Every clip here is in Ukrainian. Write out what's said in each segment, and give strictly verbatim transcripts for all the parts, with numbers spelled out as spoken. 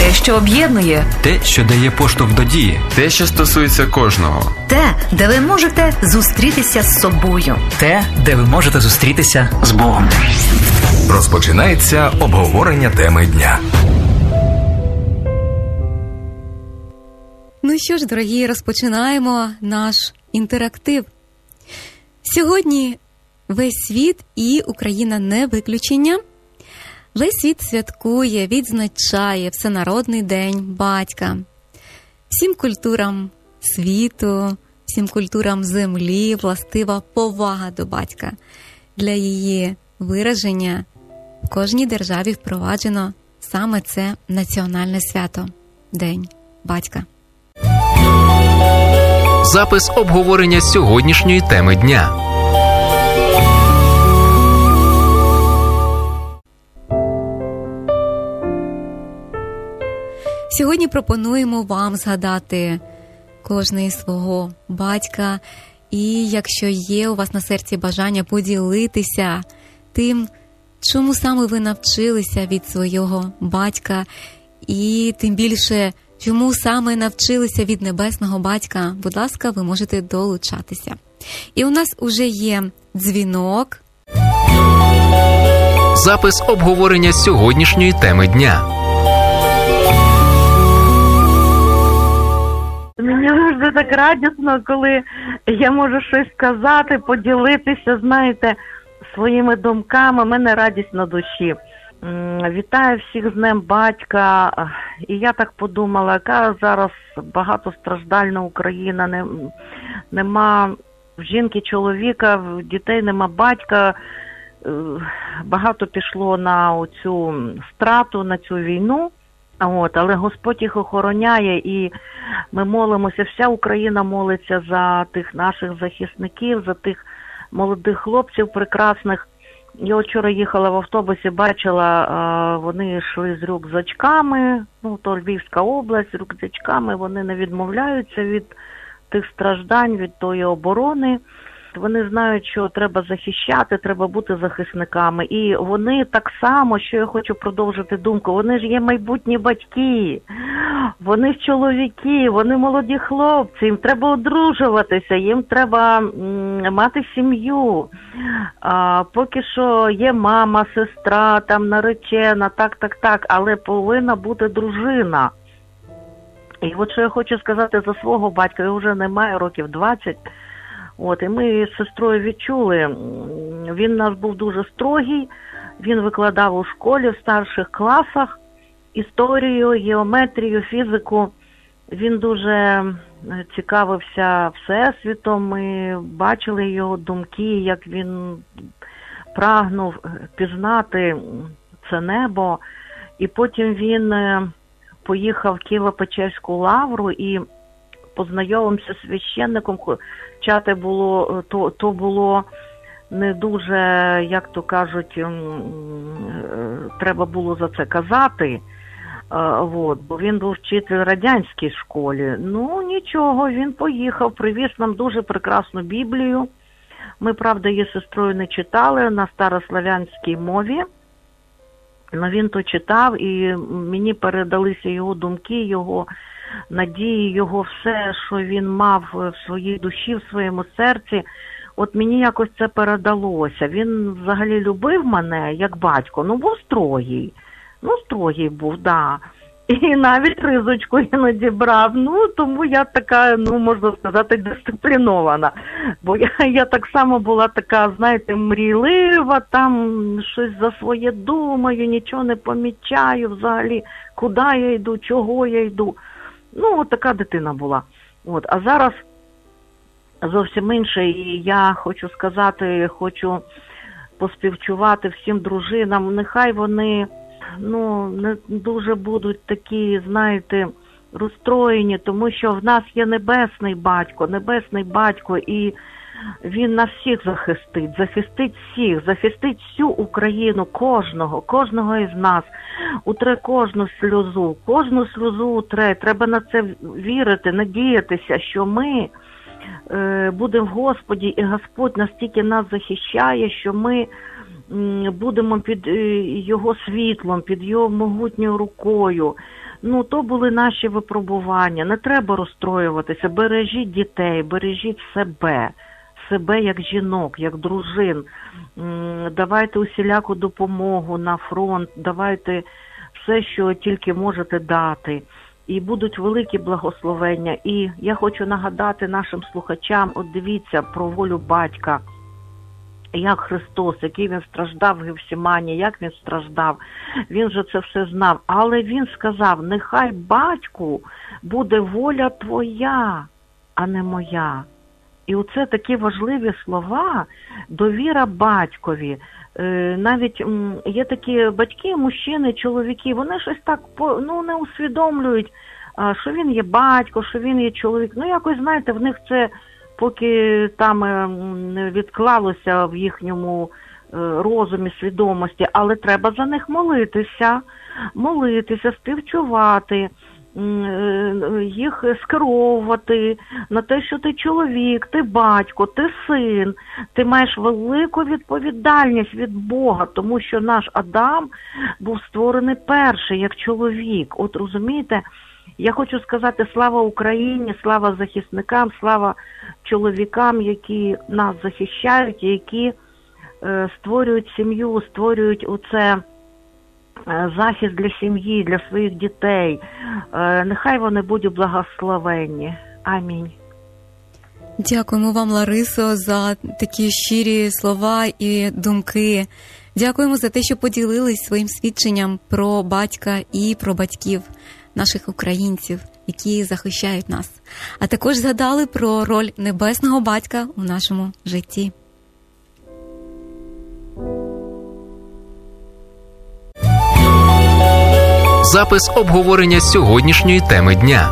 Те, що об'єднує. Те, що дає поштовх до дії. Те, що стосується кожного. Те, де ви можете зустрітися з собою. Те, де ви можете зустрітися з Богом. Розпочинається обговорення теми дня. Ну що ж, дорогі, розпочинаємо наш інтерактив. Сьогодні весь світ, і Україна не виключення, весь світ святкує, відзначає Всенародний день батька. Всім культурам світу, всім культурам землі властива повага до батька. Для її вираження в кожній державі впроваджено саме це національне свято – День батька. Запис обговорення сьогоднішньої теми дня. Сьогодні пропонуємо вам згадати кожний свого батька, і якщо є у вас на серці бажання поділитися тим, чому саме ви навчилися від свого батька, і тим більше, чому саме навчилися від небесного батька, будь ласка, ви можете долучатися. І у нас уже є дзвінок. Запис обговорення сьогоднішньої теми дня. Мені завжди так радісно, коли я можу щось сказати, поділитися, знаєте, своїми думками. У мене радість на душі. Вітаю всіх з Днем батька. І я так подумала, яка зараз багатостраждальна Україна, не, нема в жінки чоловіка, в дітей нема батька. Багато пішло на цю страту, на цю війну. От, але Господь їх охороняє, і ми молимося, вся Україна молиться за тих наших захисників, за тих молодих хлопців прекрасних. Я вчора їхала в автобусі, бачила, вони йшли з рюкзачками, ну, то Львівська область, з рюкзачками, вони не відмовляються від тих страждань, від тої оборони. Вони знають, що треба захищати, треба бути захисниками. І вони так само, що я хочу продовжити думку, вони ж є майбутні батьки, вони ж чоловіки, вони молоді хлопці, їм треба одружуватися, їм треба м, мати сім'ю. А, поки що є мама, сестра, там наречена, так, так, так, але повинна бути дружина. І от що я хочу сказати за свого батька, його вже немає, років двадцять. От, і ми з сестрою відчули, він у нас був дуже строгий, він викладав у школі в старших класах історію, геометрію, фізику. Він дуже цікавився всесвітом, ми бачили його думки, як він прагнув пізнати це небо. І потім він поїхав в Києво-Печерську лавру і познайомився з священником. Чати було, то, то було не дуже, як то кажуть, треба було за це казати, от, бо він був вчитель в радянській школі. Ну, нічого, він поїхав, привіз нам дуже прекрасну Біблію. Ми, правда, її з сестрою не читали на старослов'янській мові, але він то читав, і мені передалися його думки, його надії, його все, що він мав в своїй душі, в своєму серці. От мені якось це передалося. Він взагалі любив мене як батько. Ну, був строгий. Ну, строгий був, да. І навіть ризочку іноді брав. Ну, тому я така, ну, можна сказати, дисциплінована. Бо я, я так само була така, знаєте, мрійлива, там щось за своє думаю, нічого не помічаю взагалі, куди я йду, чого я йду. Ну, от така дитина була. От. А зараз зовсім інше. І я хочу сказати, хочу поспівчувати всім дружинам. Нехай вони, ну, не дуже будуть такі, знаєте, розстроєні, тому що в нас є небесний батько, небесний батько, і він нас всіх захистить, захистить всіх, захистить всю Україну, кожного, кожного із нас, утре кожну сльозу, кожну сльозу утре. Треба на це вірити, надіятися, що ми е, будемо в Господі, і Господь настільки нас захищає, що ми м, будемо під е, Його світлом, під Його могутньою рукою. Ну, то були наші випробування. Не треба розстроюватися. Бережіть дітей, бережіть себе. Себе як жінок, як дружин. Давайте усіляку допомогу на фронт. Давайте все, що тільки можете дати. І будуть великі благословення. І я хочу нагадати нашим слухачам, от дивіться про волю батька. Як Христос, який він страждав в Гефсимані, як він страждав, він же це все знав. Але він сказав, нехай, батьку, буде воля твоя, а не моя. І оце такі важливі слова, довіра батькові. Навіть є такі батьки, мужчини, чоловіки, вони щось так ну, не усвідомлюють, що він є батько, що він є чоловік. Ну, якось, знаєте, в них це поки там не відклалося в їхньому розумі, свідомості, але треба за них молитися, молитися, співчувати, їх скеровувати на те, що ти чоловік, ти батько, ти син, ти маєш велику відповідальність від Бога, тому що наш Адам був створений перший, як чоловік. От розумієте, я хочу сказати слава Україні, слава захисникам, слава чоловікам, які нас захищають, які е, створюють сім'ю, створюють оце е, захист для сім'ї, для своїх дітей. Е, нехай вони будуть благословенні. Амінь. Дякуємо вам, Ларисо, за такі щирі слова і думки. Дякуємо за те, що поділились своїм свідченням про батька і про батьків наших українців, які захищають нас. А також згадали про роль небесного батька у нашому житті. Запис обговорення сьогоднішньої теми дня.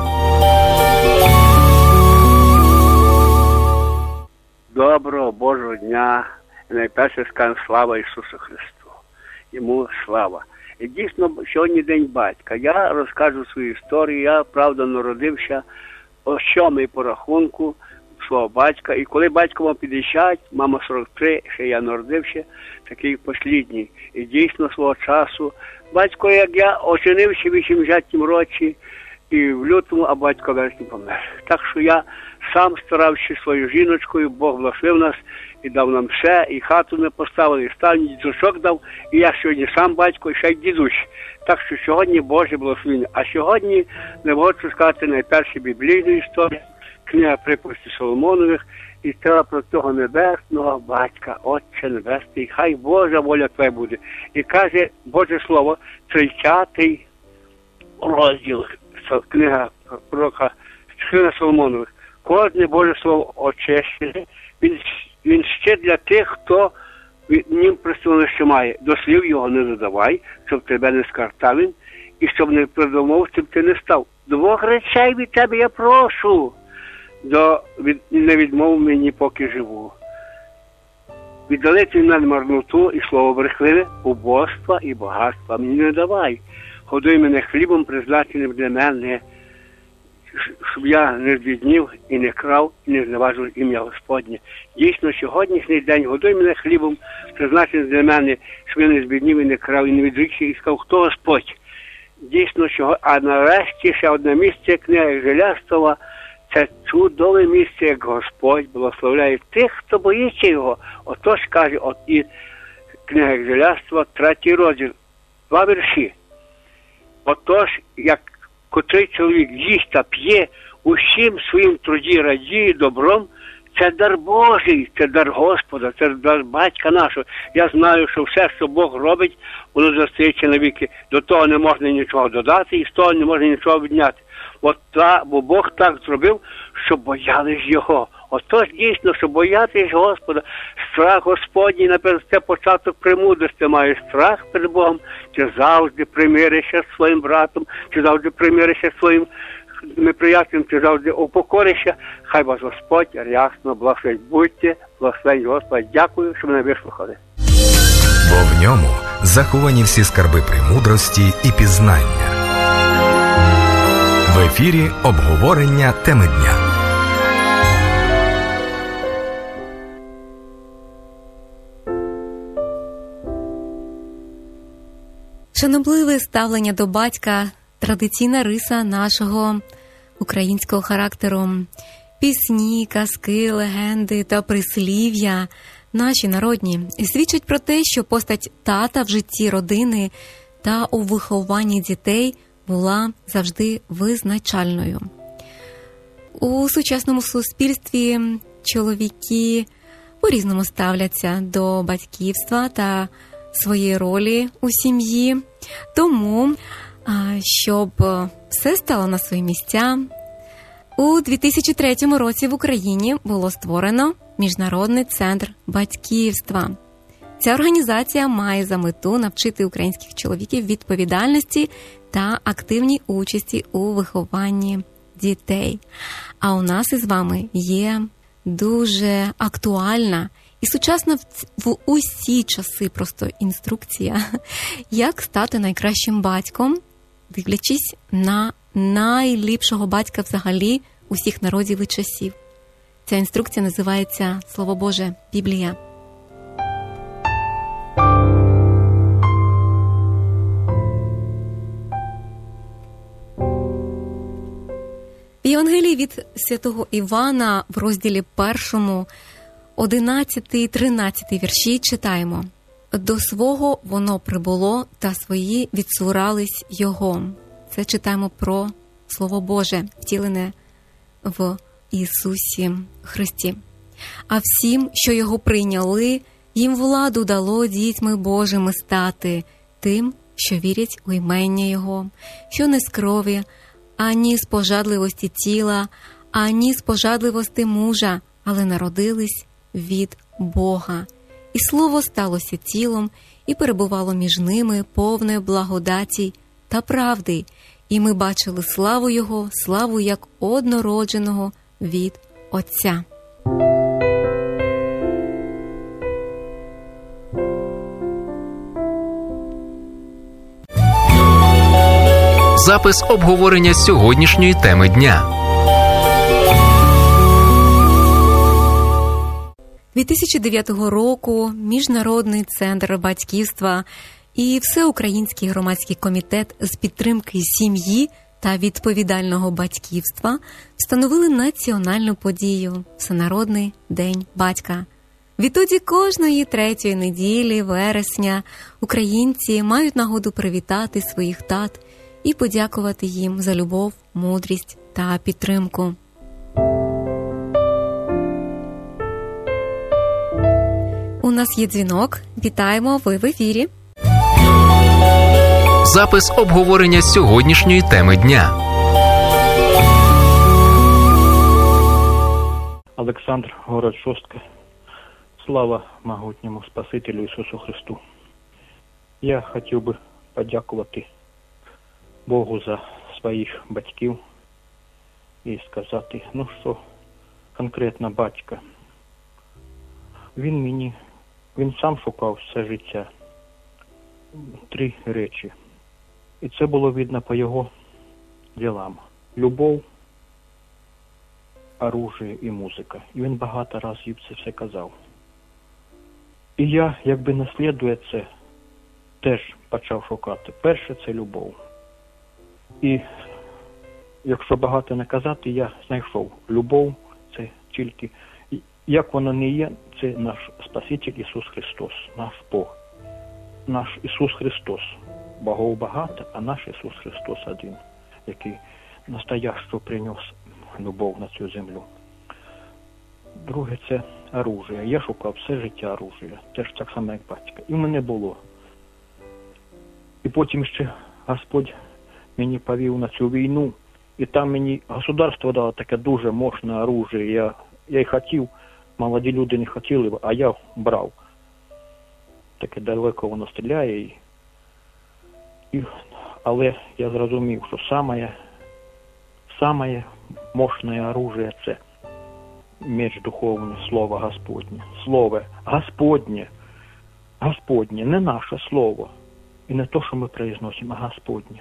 Доброго Божого дня. І найперше скажемо слава Ісусу Христу. Йому слава. І дійсно, сьогодні День батька. Я розкажу свою історію. Я, правда, народився о сьомий по рахунку свого батька. І коли батько мав п'ятдесят, мама сорок три, ще я народився, такий послідній. І дійсно свого часу. Батько, як я, оженився в вісімдесятому році, і в лютому, а батько в вересні помер. Так що я сам старався своєю жіночкою, Бог благословив нас і дав нам все, і хату не поставили, і стальні діточок дав, і я сьогодні сам батько, і ще й дідусь. Так що сьогодні Боже благословення. А сьогодні не хочу сказати найпершу біблійну історію, книга приповістей Соломонових, і треба про того небесного батька, Отче Небесний, хай Божа воля Твоя буде. І каже Боже Слово, тридцятий розділ, книга пророка, книга Соломонових. Кожне Боже Слово очищене, він, він ще для тих, хто ним представлення має. До слів його не додавай, щоб тебе не скартав він, і щоб не придумав, щоб ти не став. Двох речей від тебе я прошу, до, від, не відмов мені, поки живу. Віддалити на марноту і слово брехливе, убожства і багатства мені не давай. Годуй мене хлібом, призначеним для мене, щоб я не збіднів і не крав, і не зневажив ім'я Господнє. Дійсно, сьогоднішній день годуй мене хлібом, призначеним для мене, щоб я не збіднів і не крав, і не відрікся, і сказав, хто Господь. Дійсно, що... а нарешті ще одне місце, книга Желястова, це чудове місце, як Господь благословляє тих, хто боїться його. Отож, каже, от і книга Желястова, третій розділ, два вірші. Отож, як котрий чоловік їсть та п'є, усім своїм труді радіє добром, це дар Божий, це дар Господа, це дар батька нашого. Я знаю, що все, що Бог робить, воно застається навіки. До того не можна нічого додати, і з того не можна нічого відняти. От та, бо Бог так зробив, що боялись Його. Отож, дійсно, що боятись Господа, страх Господній, напевно, це початок премудрості. Маєш страх перед Богом, чи завжди примиришся з своїм братом, чи завжди примиришся з своїм неприятелем, чи завжди упокоришся. Хай вас Господь рясно благословить. Будьте благословені Господь. Дякую, що мене вислухали. Бо в ньому заховані всі скарби премудрості і пізнання. В ефірі обговорення теми дня. Шанобливе ставлення до батька традиційна риса нашого українського характеру. Пісні, казки, легенди та прислів'я наші народні свідчать про те, що постать тата в житті родини та у вихованні дітей була завжди визначальною. У сучасному суспільстві чоловіки по-різному ставляться до батьківства та своєї ролі у сім'ї. Тому, щоб все стало на свої місця, у дві тисячі третьому році в Україні було створено Міжнародний центр батьківства. Ця організація має за мету навчити українських чоловіків відповідальності та активній участі у вихованні дітей. А у нас із вами є дуже актуальна і сучасна в усі часи просто інструкція, як стати найкращим батьком, дивлячись на найліпшого батька взагалі усіх народів і часів. Ця інструкція називається «Слово Боже, Біблія». В Євангелії від святого Івана в розділі першому, одинадцятий, тринадцятий вірші читаємо: «До свого воно прибуло, та свої відсурались його». Це читаємо про Слово Боже, втілене в Ісусі Христі. «А всім, що його прийняли, їм владу дало дітьми Божими стати, тим, що вірять у імення Його, що не з крові, ані з пожадливості тіла, ані з пожадливості мужа, але народились від Бога. І Слово сталося тілом і перебувало між ними, повне благодаті та правди, і ми бачили славу Його, славу як однородженого від Отця». Запис обговорення сьогоднішньої теми дня. дві тисячі дев'ятого року Міжнародний центр батьківства і Всеукраїнський громадський комітет з підтримки сім'ї та відповідального батьківства встановили національну подію – Всенародний день батька. Відтоді кожної третьої неділі вересня українці мають нагоду привітати своїх тат і подякувати їм за любов, мудрість та підтримку. У нас є дзвінок. Вітаємо, ви в ефірі. Запис обговорення сьогоднішньої теми дня. Олександр, город Шостка. Слава могутньому Спасителю Ісусу Христу. Я хотів би подякувати Богу за своїх батьків і сказати, ну що, конкретно батька. Він мені, він сам шукав все життя. Три речі. І це було видно по його ділам. Любов, оружие і музика. І він багато разів це все казав. І я, якби наслідує це, теж почав шукати. Перше – це любов. І якщо багато не казати, я знайшов. Любов – це тільки, як воно не є, це наш Спаситель Ісус Христос, наш Бог. Наш Ісус Христос. Богов багато, а наш Ісус Христос один, який настоящу принес любов на цю землю. Друге – це оружие. Я шукав все життя оружия. Теж так само, як батька. І в мене було. І потім ще Господь мені повів на цю війну. І там мені государство дало таке дуже мощне оружие. Я, я й хотів, молоді люди не хотіли, а я брав. Таке далеко воно стріляє. І, і, але я зрозумів, що саме, саме мощне оружие – це меч духовний, Слово Господнє. Слово Господнє. Господнє, не наше слово. І не то, що ми произносимо, а Господнє.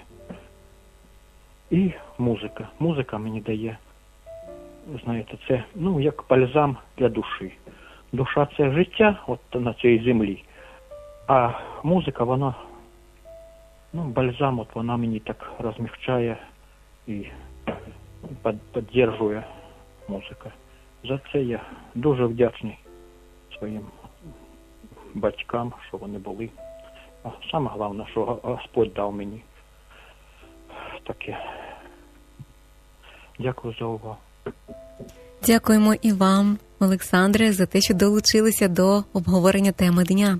І музика. Музика мені дає, знаєте, це, ну, як бальзам для душі. Душа – це життя от на цій землі. А музика, вона Ну, бальзам, от вона мені так розмягчає і підтримує музика. За це я дуже вдячний своїм батькам, що вони були. А саме головне, що Господь дав мені таке. Дякую за увагу. Дякуємо і вам, Олександре, за те, що долучилися до обговорення теми дня.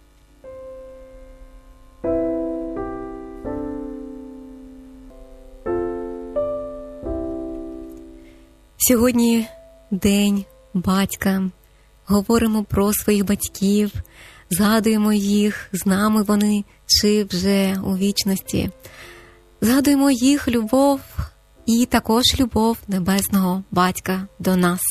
Сьогодні День батька. Говоримо про своїх батьків, згадуємо їх, з нами вони чи вже у вічності. Згадуємо їх любов і також любов небесного батька до нас.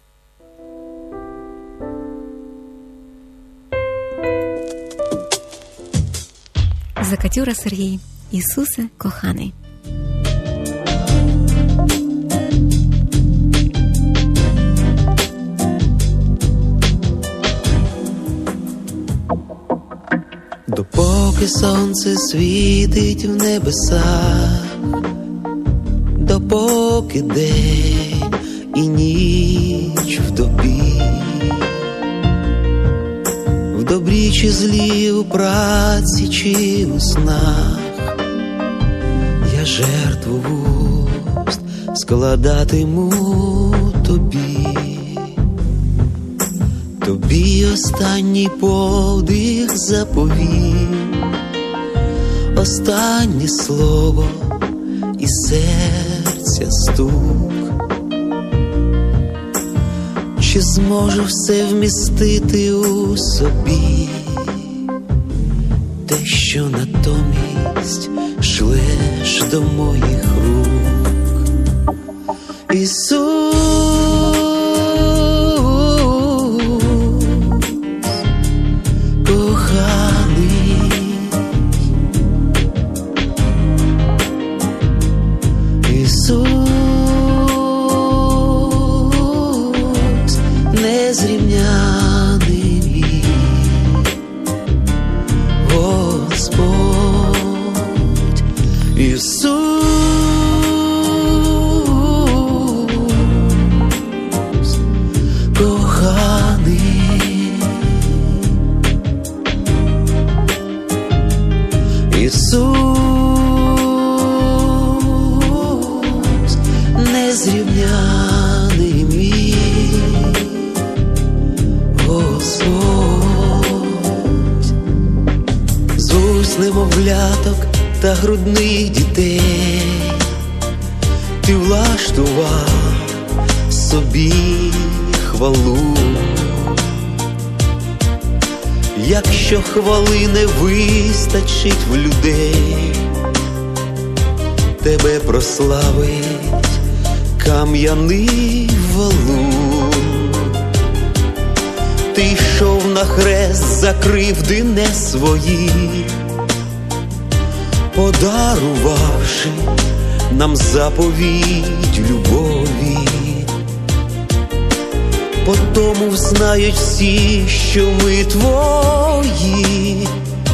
Закатюра Сергій. Ісусе коханий. Допоки сонце світить в небесах, допоки день і ніч в тобі, в добрі чи злі, у праці чи у снах, я жертву вуст складатиму тобі. Тобі останній подих заповім, останнє слово і серця стук. Чи зможу все вмістити у собі, те, що натомість шлеш до моїх рук? Ісус, незрівняний мій Господь, з уст немовляток та грудних дітей ти влаштував собі хвалу. Якщо хвали не вистачить в людей, тебе прославить кам'яний валун. Ти йшов на хрест за кривди не свої, подарувавши нам заповідь любові. По тому взнають всі, що ми твої,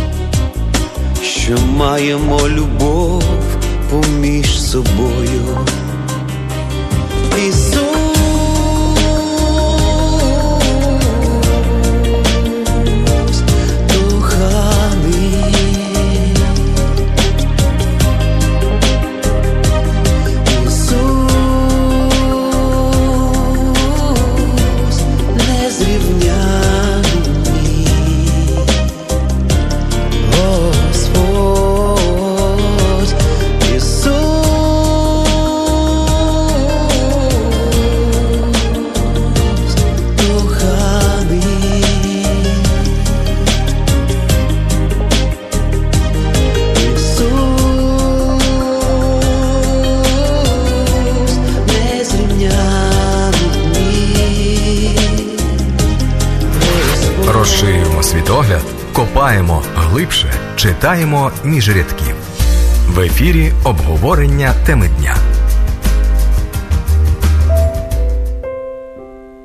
що маємо любов поміж собою. Ісус, коханий, Ісус, незрівняний мій Господь. Ісус, Розширюємо світогляд, копаємо глибше, читаємо між рядків. В ефірі обговорення теми дня.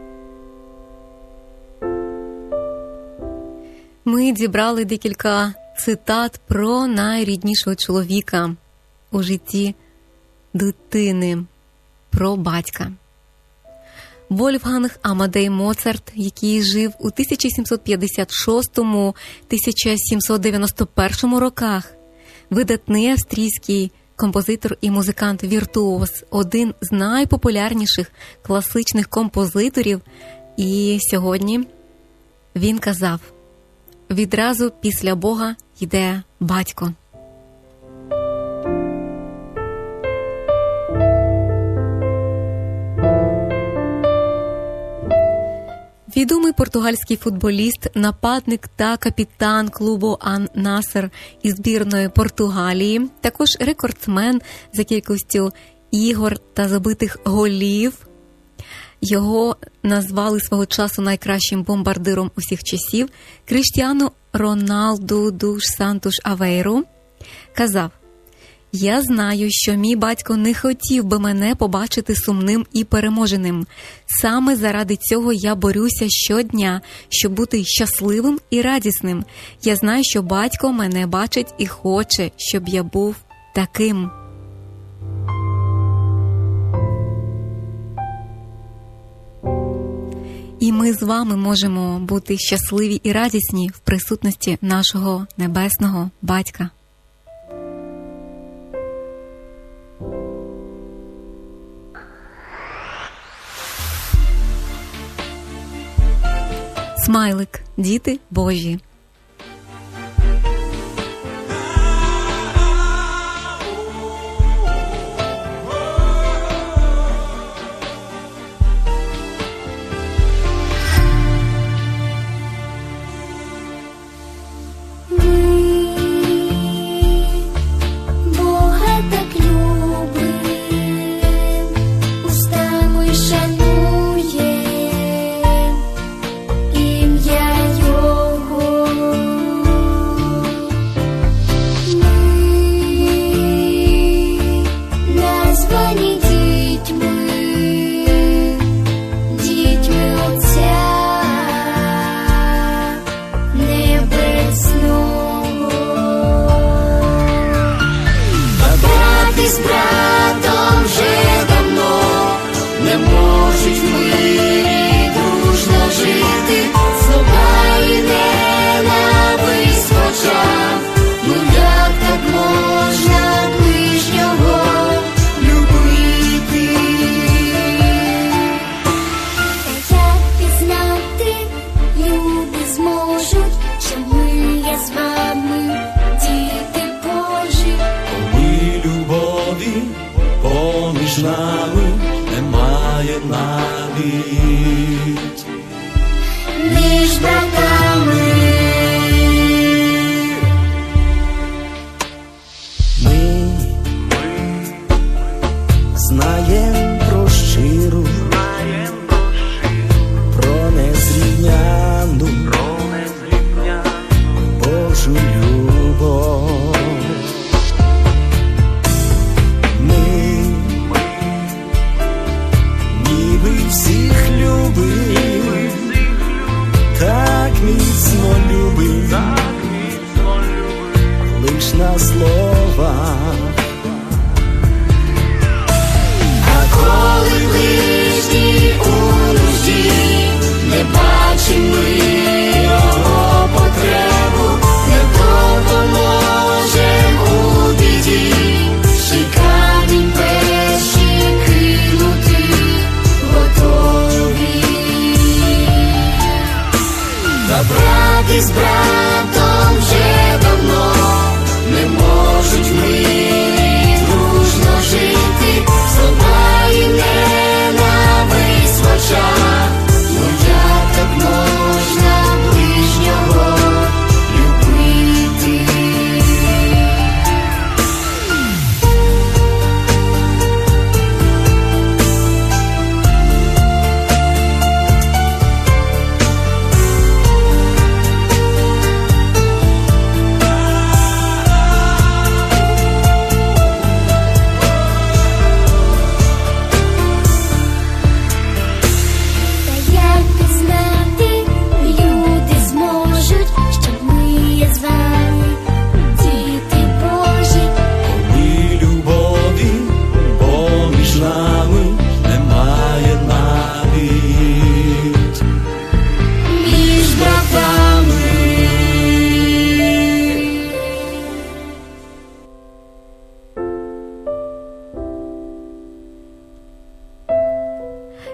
Ми дібрали декілька цитат про найріднішого чоловіка у житті дитини, про батька. Вольфганг Амадей Моцарт, який жив у тисяча сімсот п'ятдесят шостому - тисяча сімсот дев'яносто першому роках, видатний австрійський композитор і музикант-віртуоз, один з найпопулярніших класичних композиторів, і сьогодні він казав: «Відразу після Бога йде батько». Відомий португальський футболіст, нападник та капітан клубу Ан-Насер із збірної Португалії, також рекордсмен за кількістю ігор та забитих голів. Його назвали свого часу найкращим бомбардиром усіх часів. Криштіану Роналду душ Сантуш Авейру казав: «Я знаю, що мій батько не хотів би мене побачити сумним і переможеним. Саме заради цього я борюся щодня, щоб бути щасливим і радісним. Я знаю, що батько мене бачить і хоче, щоб я був таким». І ми з вами можемо бути щасливі і радісні в присутності нашого небесного батька. Смайлик. Діти Божі. Всіх любив, так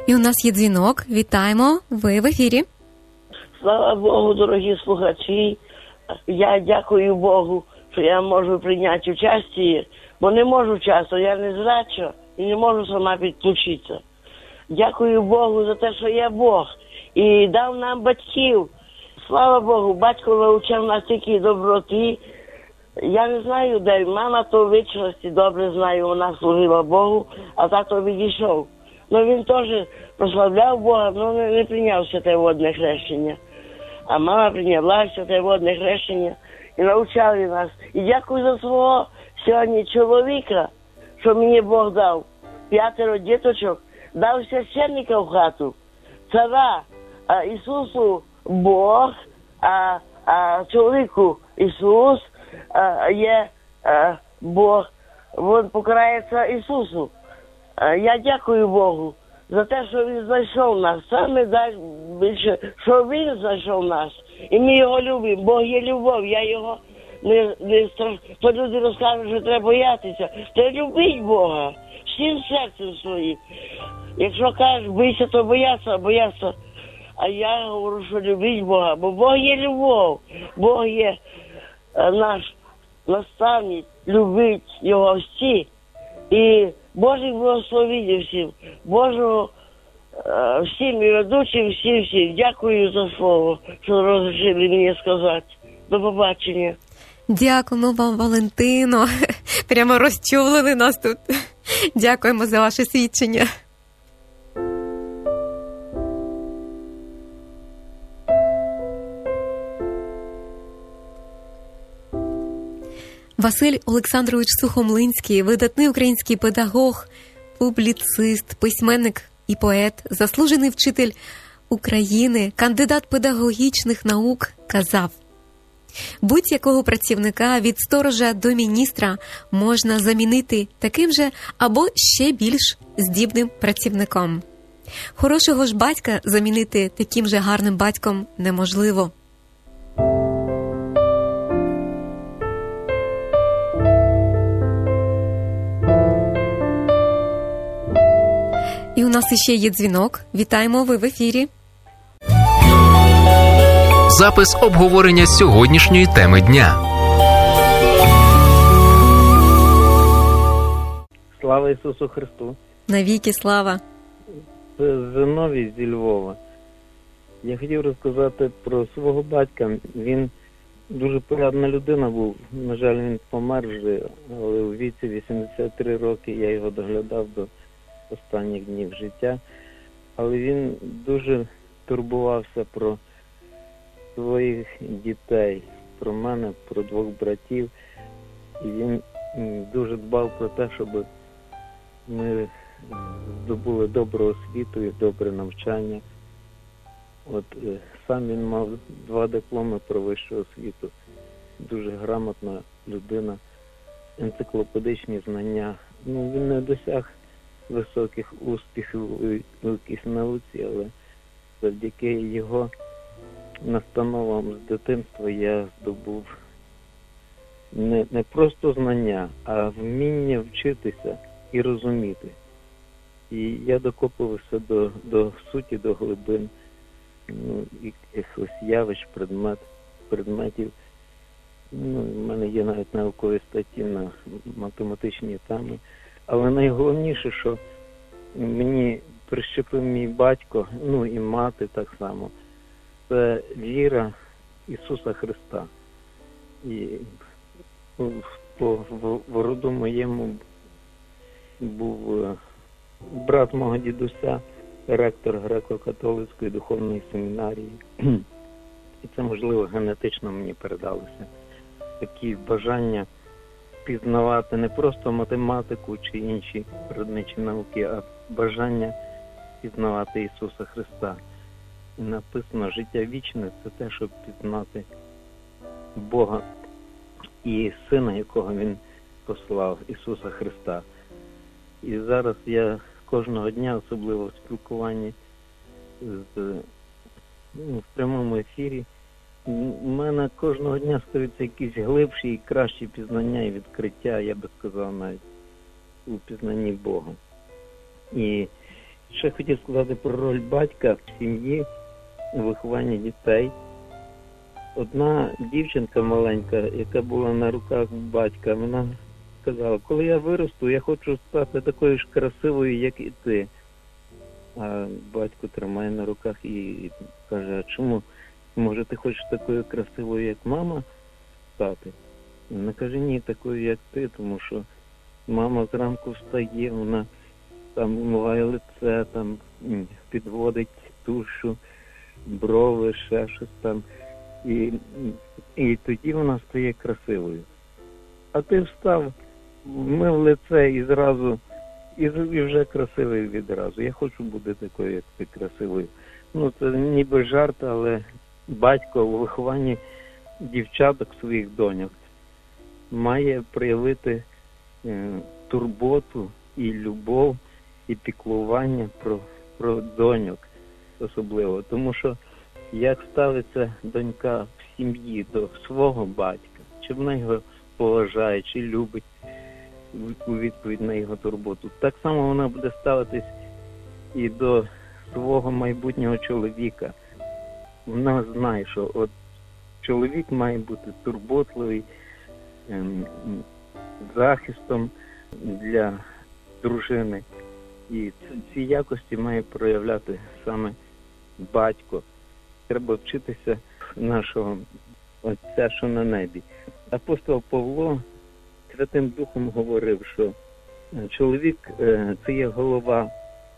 І у нас є дзвінок. Вітаємо, ви в ефірі. Слава Богу, дорогі слухачі. Я дякую Богу, що я можу прийняти участь, бо не можу часто, я не зрача і не можу сама підключитися. Дякую Богу за те, що є Бог і дав нам батьків. Слава Богу, батько навчав нас тільки доброти. Я не знаю, де мама то в вічності, добре знаю, вона служила Богу, а тато відійшов. Ну він теж прославляв Бога, але не, не прийняв святе водне хрещення. А мама прийняла святе водне хрещення і навчали нас. І дякую за свого сьогодні чоловіка, що мені Бог дав. П'ятеро діточок, дав священника в хату, цара, а Ісусу Бог, а, а чоловіку Ісус, а, є а, Бог, він покарається Ісусу. А, я дякую Богу за те, що Він знайшов нас. Саме більше, що Він знайшов нас. І ми Його любимо. Бог є любов, я Його не, не страш... То люди розкажуть, що треба боятися. Треба любити Бога всім серцем своїм. Якщо кажеш, бийся, то бояться, бояться. А я говорю, що любіть Бога, бо Бог є любов. Бог є е, наш наставник, любить Його всі. І Божих благословінь всім. Божого е, всім і ведучим, всім всім. Дякую за слово, що розрішили мені сказати. До побачення. Дякуємо вам, Валентино. Прямо розчулили нас тут. Дякуємо за ваше свідчення. Василь Олександрович Сухомлинський, видатний український педагог, публіцист, письменник і поет, заслужений вчитель України, кандидат педагогічних наук, казав: будь-якого працівника від сторожа до міністра можна замінити таким же або ще більш здібним працівником. Хорошого ж батька замінити таким же гарним батьком неможливо. І у нас іще є дзвінок. Вітаємо, ви в ефірі. Запис обговорення сьогоднішньої теми дня. Слава Ісусу Христу! Навіки слава! Це Зиновій зі Львова. Я хотів розказати про свого батька. Він дуже порядна людина був. На жаль, він помер вже, але у віці вісімдесят три роки я його доглядав до останніх днів життя. Але він дуже турбувався про своїх дітей, про мене, про двох братів. І він дуже дбав про те, щоб ми здобули добру освіту і добре навчання. От сам він мав два дипломи про вищу освіту. Дуже грамотна людина, енциклопедичні знання. Ну, він не досяг високих успіхів у якійсь науці, але завдяки його настановам з дитинства я здобув не, не просто знання, а вміння вчитися і розуміти. І я докопувався до, до суті, до глибин, ну, якихось явищ, предмет, предметів. Ну, в мене є навіть наукові статті на математичні теми. Але найголовніше, що мені прищепив мій батько, ну і мати так само, це віра Ісуса Христа. І по в роду моєму був брат мого дідуся, ректор греко-католицької духовної семінарії. І це, можливо, генетично мені передалося. Такі бажання пізнавати не просто математику чи інші природничі науки, а бажання пізнавати Ісуса Христа. І написано, життя вічне – це те, щоб пізнати Бога і Сина, якого Він послав, Ісуса Христа. І зараз я кожного дня, особливо в спілкуванні з, ну, в прямому ефірі, у мене кожного дня стаються якісь глибші і кращі пізнання і відкриття, я би сказав, навіть у пізнанні Бога. І ще хотів сказати про роль батька в сім'ї, у вихованні дітей. Одна дівчинка маленька, яка була на руках батька, вона сказала, коли я виросту, я хочу стати такою ж красивою, як і ти. А батько тримає на руках і каже, а чому? Може, ти хочеш такою красивою, як мама стати? Вона каже, ні, такою, як ти, тому що мама зранку встає, вона там вмиває лице, там підводить тушу, брови, ще щось там. І, і тоді вона стає красивою. А ти встав, вмив лице і зразу, і, і вже красивий відразу. Я хочу бути такою, як ти, красивою. Ну, це ніби жарт, але батько у вихованні дівчаток своїх доньок має проявити е, турботу і любов, і піклування про, про доньок особливо. Тому що як ставиться донька в сім'ї до свого батька, чи вона його поважає, чи любить у відповідь на його турботу, так само вона буде ставитись і до свого майбутнього чоловіка. Вона знає, що от чоловік має бути турботливий, ем, захистом для дружини. І ці якості має проявляти саме батько. Треба вчитися нашого Отця, що на небі. Апостол Павло Святим Духом говорив, що чоловік – це є голова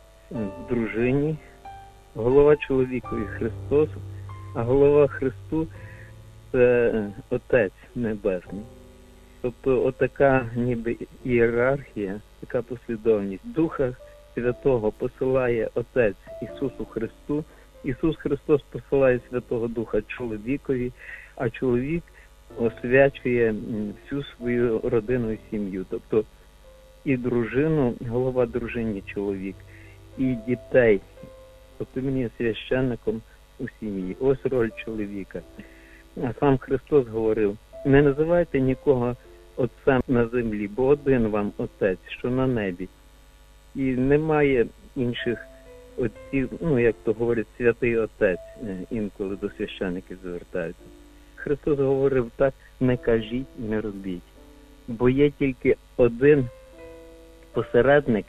дружині, голова чоловікові Христос, а голова Христу – це Отець Небесний. Тобто отака ніби ієрархія, така послідовність. Духа Святого посилає Отець Ісусу Христу, Ісус Христос посилає Святого Духа чоловікові, а чоловік освячує всю свою родину і сім'ю. Тобто і дружину, голова дружині чоловік, і дітей, тобто він є священником у сім'ї. Ось роль чоловіка. А сам Христос говорив, не називайте нікого Отцем на землі, бо один вам Отець, що на небі. І немає інших отців, ну, як то говорять, Святий Отець, інколи до священників звертаються. Христос говорив так, не кажіть, не робіть. Бо є тільки один посередник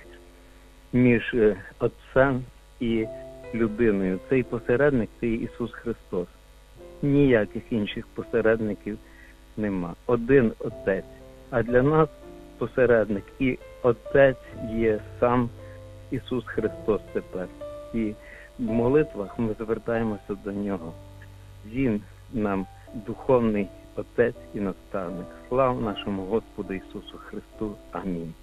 між Отцем і людиною. Цей посередник – це Ісус Христос. Ніяких інших посередників нема. Один Отець. А для нас посередник і Отець є сам Ісус Христос тепер. І в молитвах ми звертаємося до Нього. Він нам духовний Отець і наставник. Слава нашому Господу Ісусу Христу. Амінь.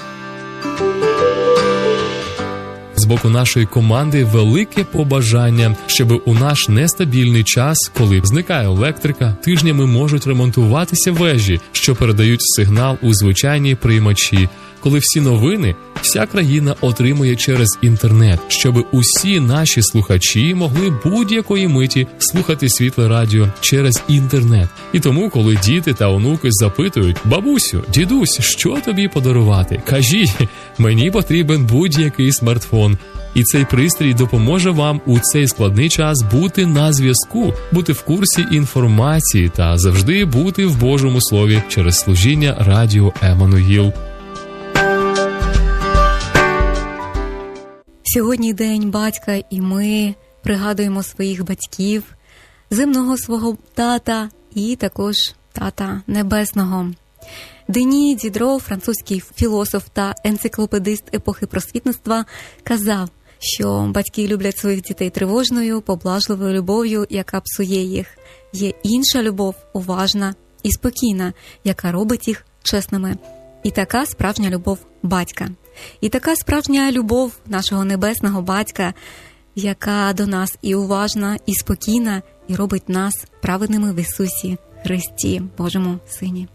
З боку нашої команди велике побажання, щоб у наш нестабільний час, коли зникає електрика, тижнями можуть ремонтуватися вежі, що передають сигнал у звичайні приймачі, коли всі новини вся країна отримує через інтернет, щоб усі наші слухачі могли будь-якої миті слухати світле радіо через інтернет. І тому, коли діти та онуки запитують: «Бабусю, дідусь, що тобі подарувати?» Кажіть, мені потрібен будь-який смартфон. І цей пристрій допоможе вам у цей складний час бути на зв'язку, бути в курсі інформації та завжди бути в Божому Слові через служіння радіо Еммануїл. Сьогодні День батька, і ми пригадуємо своїх батьків, земного свого тата і також тата небесного. Дені Дідро, французький філософ та енциклопедист епохи просвітництва, казав, що батьки люблять своїх дітей тривожною, поблажливою любов'ю, яка псує їх. Є інша любов, уважна і спокійна, яка робить їх чесними. І така справжня любов батька. І така справжня любов нашого небесного батька, яка до нас і уважна, і спокійна, і робить нас праведними в Ісусі Христі, Божому Сині.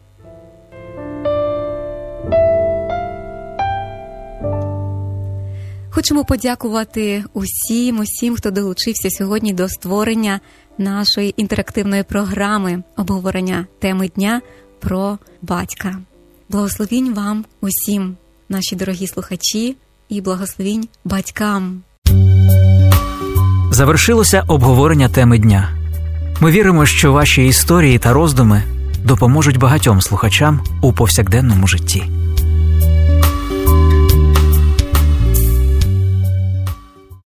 Хочемо подякувати усім, усім, хто долучився сьогодні до створення нашої інтерактивної програми обговорення теми дня про батька. Благословінь вам усім, наші дорогі слухачі, і благословінь батькам. Завершилося обговорення теми дня. Ми віримо, що ваші історії та роздуми допоможуть багатьом слухачам у повсякденному житті.